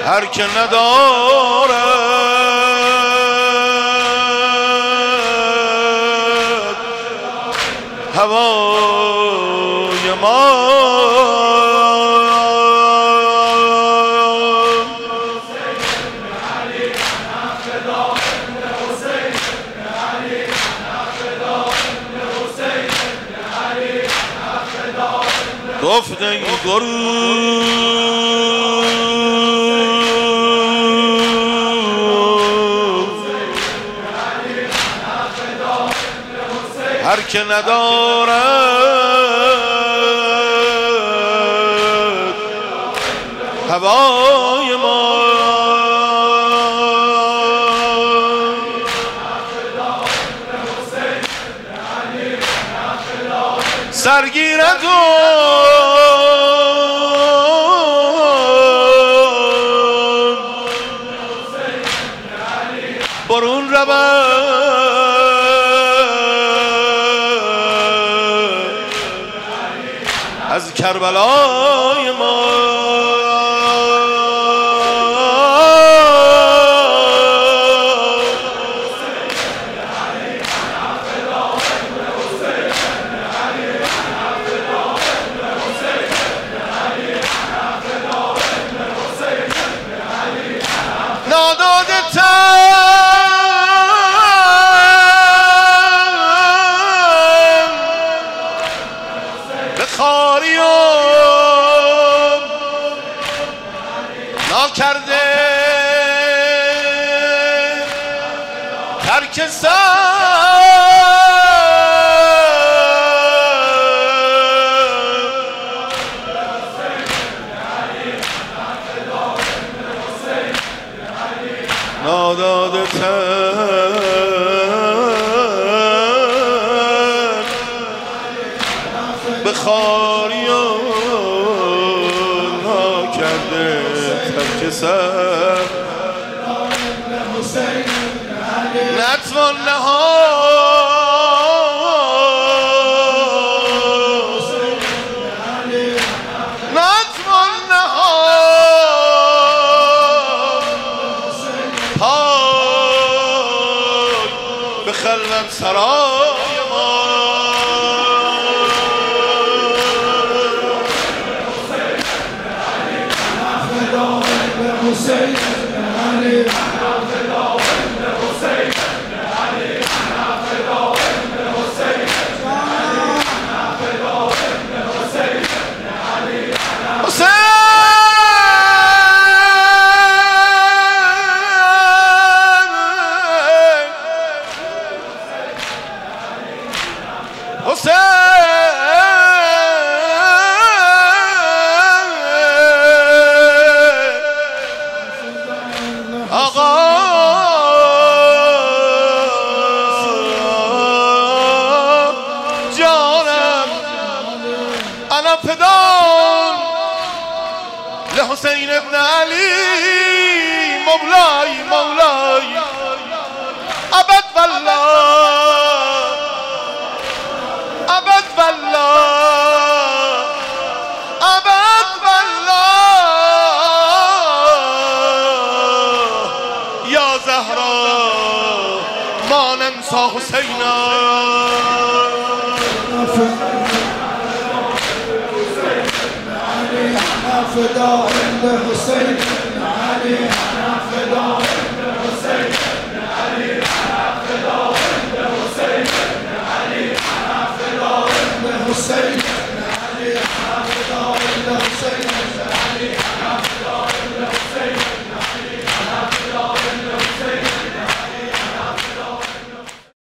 هر که ندارد هوای ما گفت ای گروه هر که ندارد هوای ما سرگیرد برون رود از کربلای ما کرده ترک سر ناداده تر به خاریان ها کرده ترک سر نتوان نتوان پاک به خلوت سرای ما حسین علی فدان لحسین ابن علی مولاي مولاي ابد والله ابد والله ابد والله یا زهرا ما ننسى حسینا فداء لحسين علي أنا فداء لحسين علي أنا فداء لحسين علي أنا فداء لحسين